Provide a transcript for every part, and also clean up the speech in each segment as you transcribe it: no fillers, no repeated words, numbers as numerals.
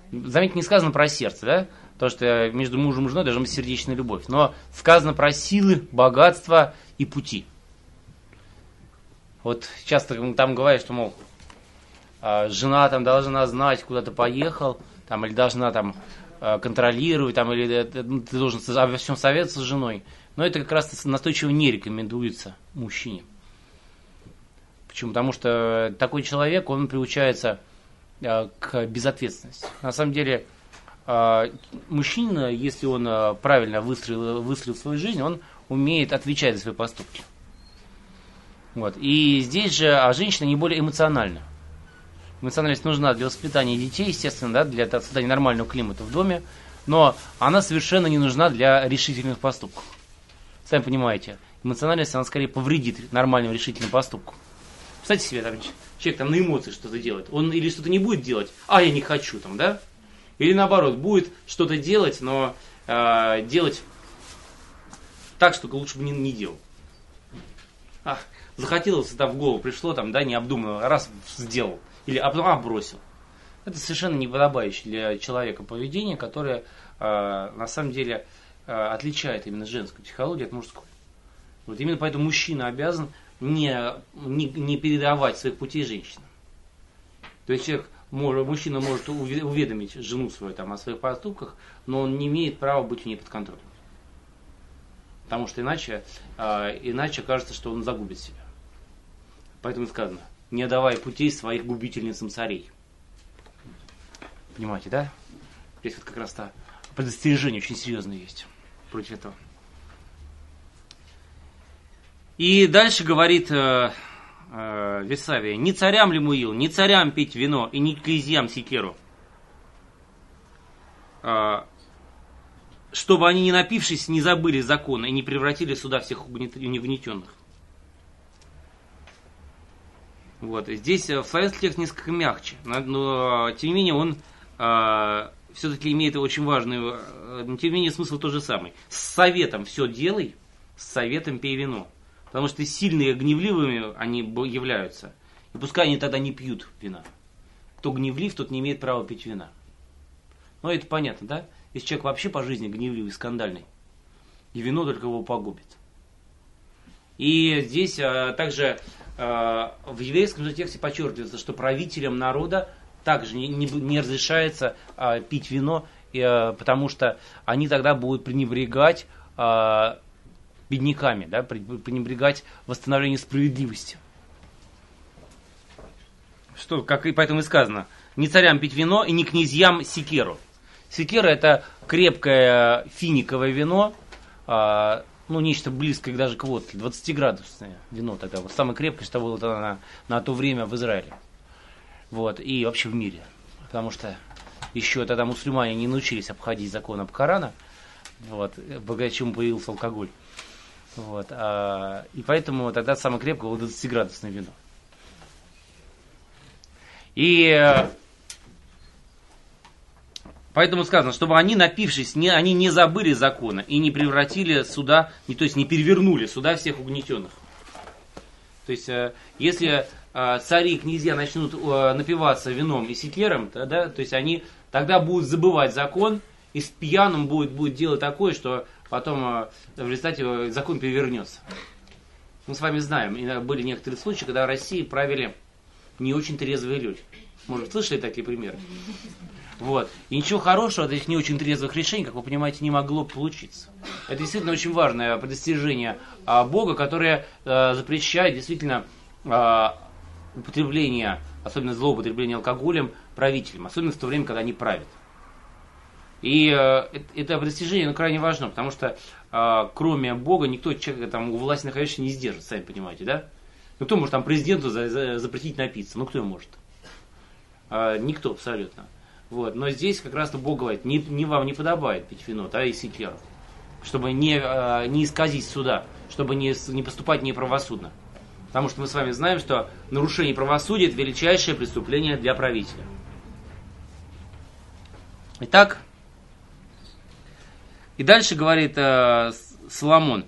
Заметьте, не сказано про сердце, да? То, что между мужем и женой должна быть сердечная любовь. Но сказано про силы, богатство и пути. Вот часто там говорят, что, мол, жена там должна знать, куда ты поехал, там, или должна там контролировать, там, или ты должен обо всем советоваться с женой. Но это как раз настойчиво не рекомендуется мужчине. Почему? Потому что такой человек, он приучается к безответственности. На самом деле, мужчина, если он правильно выстроил свою жизнь, он умеет отвечать за свои поступки. Вот. И здесь же женщина не более эмоциональна. Эмоциональность нужна для воспитания детей, естественно, да, для создания нормального климата в доме, но она совершенно не нужна для решительных поступков. Сами понимаете, эмоциональность, она скорее повредит нормальному решительному поступку. Представьте себе, там, человек там на эмоции что-то делает, он или что-то не будет делать, я не хочу, там, да? Или наоборот, будет что-то делать, но делать так, что лучше бы не делал. Захотелось, в голову пришло, там, да, необдуманно, раз сделал. Или потом бросил. Это совершенно неподобающее для человека поведение, которое на самом деле отличает именно женскую психологию от мужской. Вот именно поэтому мужчина обязан не передавать своих путей женщинам. То есть мужчина может уведомить жену свою там, о своих поступках, но он не имеет права быть у нее под контролем. Потому что иначе кажется, что он загубит себя. Поэтому сказано: не давай путей своих губительницам царей. Понимаете, да? Здесь вот как раз-то предостережение очень серьезное есть против этого. И дальше говорит Весавия: не царям Лемуил, не царям пить вино, и не князьям секеру, чтобы они, не напившись, не забыли закона и не превратили суда всех угнетенных. Вот. Здесь в славянский текст несколько мягче, но тем не менее он все-таки имеет очень важный, но тем не менее смысл тот же самый. С советом все делай, с советом пей вино. Потому что сильные и гневливыми они являются. И пускай они тогда не пьют вина. Кто гневлив, тот не имеет права пить вина. Ну это понятно, да? Если человек вообще по жизни гневливый, скандальный, и вино только его погубит. И здесь также в еврейском же тексте подчеркивается, что правителям народа также не разрешается пить вино, потому что они тогда будут пренебрегать бедняками, да, пренебрегать восстановлением справедливости. Что, как и поэтому и сказано: не царям пить вино и не князьям секеру. Секера — это крепкое финиковое вино, нечто близкое даже к водке, 20-градусное вино тогда, вот самое крепкое, что было на то время в Израиле. Вот, и вообще в мире. Потому что еще тогда мусульмане не научились обходить законы Корана, вот, благодаря чему появился алкоголь. Вот, и поэтому тогда самое крепкое было 20-градусное вино. И поэтому сказано, чтобы они, напившись, они не забыли закона и не превратили суда, то есть не перевернули суда всех угнетенных. То есть, если цари и князья начнут напиваться вином и секером, то есть они тогда будут забывать закон, и с пьяным будет делать такое, что потом в результате закон перевернется. Мы с вами знаем, были некоторые случаи, когда в России правили не очень трезвые люди. Может, слышали такие примеры? Вот. И ничего хорошего от этих не очень трезвых решений, как вы понимаете, не могло получиться. Это действительно очень важное предостережение Бога, которое запрещает действительно употребление, особенно злоупотребление алкоголем, правителям, особенно в то время, когда они правят. И это предостережение крайне важно, потому что кроме Бога никто человек там у власти находящийся не сдержит, сами понимаете, да? Ну кто может там президенту запретить напиться? Ну кто может? Никто абсолютно. Вот. Но здесь как раз-то Бог говорит: вам не подобает пить вино, да, и секеру, чтобы не исказить суда, чтобы не поступать неправосудно. Потому что мы с вами знаем, что нарушение правосудия — это величайшее преступление для правителя. Итак, и дальше говорит Соломон: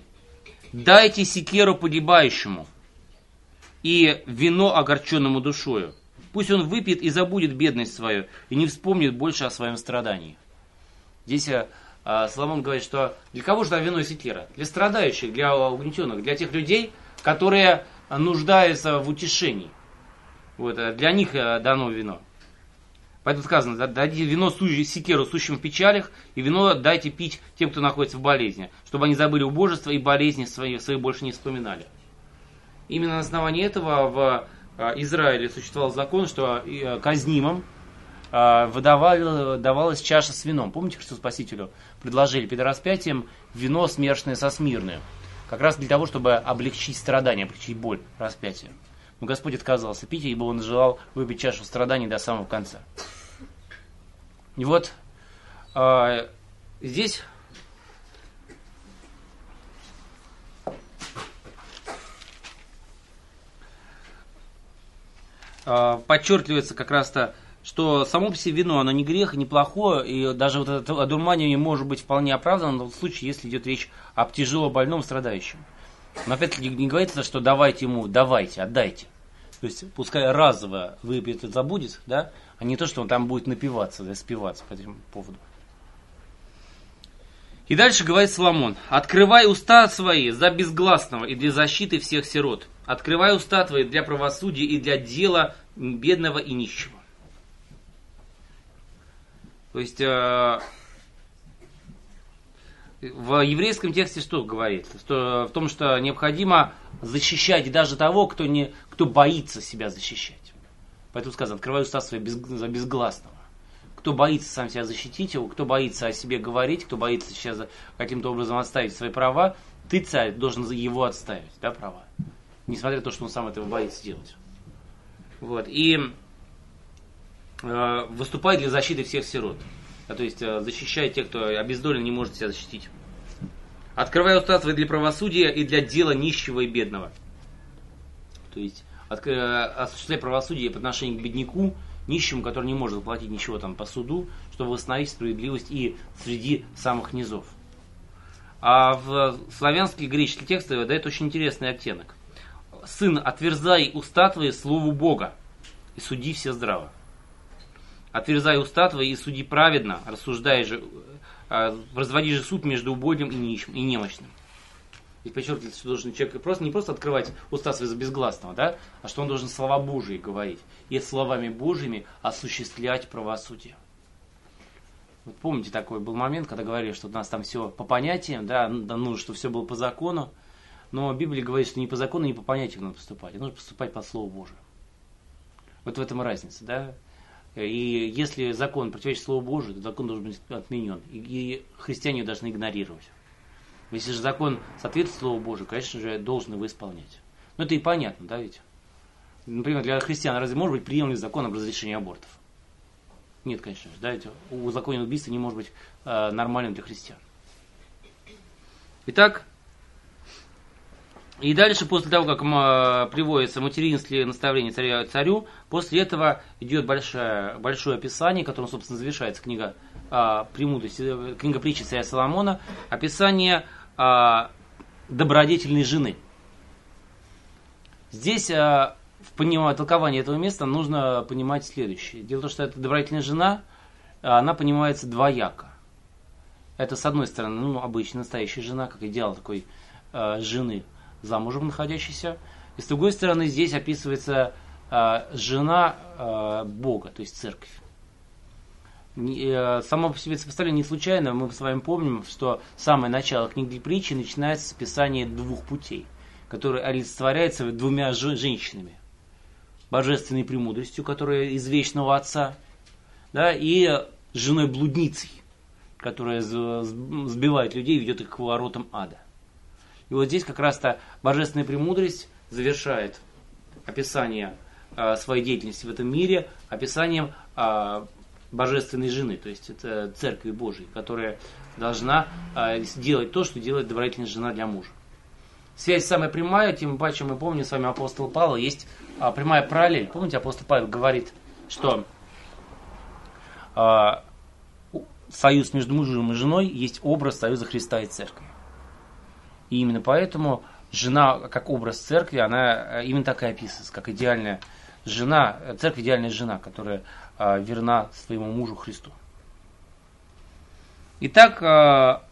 дайте секеру погибающему и вино огорченному душою, Пусть он выпьет и забудет бедность свою, и не вспомнит больше о своем страдании. Здесь Соломон говорит, что для кого же вино и секира? Для страдающих, для угнетенных, для тех людей, которые нуждаются в утешении. Вот, для них дано вино. Поэтому сказано, дайте вино секеру, сущим в печалях, и вино дайте пить тем, кто находится в болезни, чтобы они забыли убожество и болезни свои больше не вспоминали. Именно на основании этого в Израиле существовал закон, что казнимым давалась чаша с вином. Помните, что Спасителю предложили перед распятием вино, смешанное со смирным? Как раз для того, чтобы облегчить страдания, облегчить боль распятия. Но Господь отказался пить, ибо Он желал выпить чашу страданий до самого конца. И вот здесь подчеркивается как раз-то, что само по себе вино, оно не грех, не плохое, и даже вот это одурманивание может быть вполне оправдано в случае, если идет речь об тяжело больном, страдающем. Но опять-таки не говорится, что давайте ему, отдайте. То есть пускай разово выпьет и забудет, да, а не то, что он там будет напиваться, да, спиваться по этому поводу. И дальше говорит Соломон: «Открывай уста свои за безгласного и для защиты всех сирот. Открывай уста твои для правосудия и для дела бедного и нищего». То есть в еврейском тексте что говорит? В том, что необходимо защищать даже того, кто боится себя защищать. Поэтому сказано: открывай уста свои за безгласного. Кто боится сам себя защитить, кто боится о себе говорить, кто боится сейчас каким-то образом отставить свои права, ты, царь, должен его отставить, да, права. Несмотря на то, что он сам этого боится делать. Вот. И выступай для защиты всех сирот. То есть защищай тех, кто обездолен, не может себя защитить. Открывай уста твои для правосудия и для дела нищего и бедного. То есть осуществляй правосудие по отношению к бедняку, нищему, который не может заплатить ничего там по суду, чтобы восстановить справедливость и среди самых низов. А в славянских греческих текстах дает очень интересный оттенок. «Сын, отверзай уста твои слову Бога, и суди все здраво». Отверзай уста твои и суди праведно, рассуждай же, разводи же суд между убогим и нищим, и немощным. И подчеркивается, что должен человек не просто открывать уста свои за безгласного, да, а что он должен слова Божии говорить. И словами Божьими осуществлять правосудие. Вот помните, такой был момент, когда говорили, что у нас там все по понятиям, да, ну, что все было по закону. Но Библия говорит, что не по закону, не по понятиям надо поступать, а нужно поступать по Слову Божию. Вот в этом и разница, да. И если закон противоречит Слову Божию, то закон должен быть отменен. И христиане должны игнорировать. Если же закон соответствует Слову Божию, конечно же, должен его исполнять. Но это и понятно, да, ведь? Например, для христиан разве может быть приемлемый закон об разрешении абортов? Нет, конечно же, да, ведь узаконение убийства не может быть нормальным для христиан. Итак, и дальше, после того, как приводятся материнские наставления царю, после этого идет большое описание, которым, собственно, завершается книга «Премудрости», книга притчи царя Соломона, описание добродетельной жены. Здесь в толковании этого места нужно понимать следующее. Дело в том, что эта добродетельная жена, она понимается двояко. Это, с одной стороны, обычная настоящая жена, как идеал такой жены, замужем находящейся. И с другой стороны, здесь описывается жена Бога, то есть церковь. Само по себе сопоставление не случайно. Мы с вами помним, что самое начало книги притчи начинается с описания двух путей, которые олицетворяются двумя женщинами. Божественной премудростью, которая из вечного Отца, да, и женой-блудницей, которая сбивает людей и ведет их к воротам ада. И вот здесь как раз-то божественная премудрость завершает описание своей деятельности в этом мире описанием божественной жены, то есть это Церкви Божией, которая должна делать то, что делает добродетельная жена для мужа. Связь самая прямая, тем паче мы помним с вами апостол Павла, есть прямая параллель. Помните, апостол Павел говорит, что союз между мужем и женой есть образ союза Христа и Церкви. И именно поэтому жена, как образ Церкви, она именно так и описывается, как идеальная жена, церковь идеальная жена, которая верна своему мужу Христу. Итак,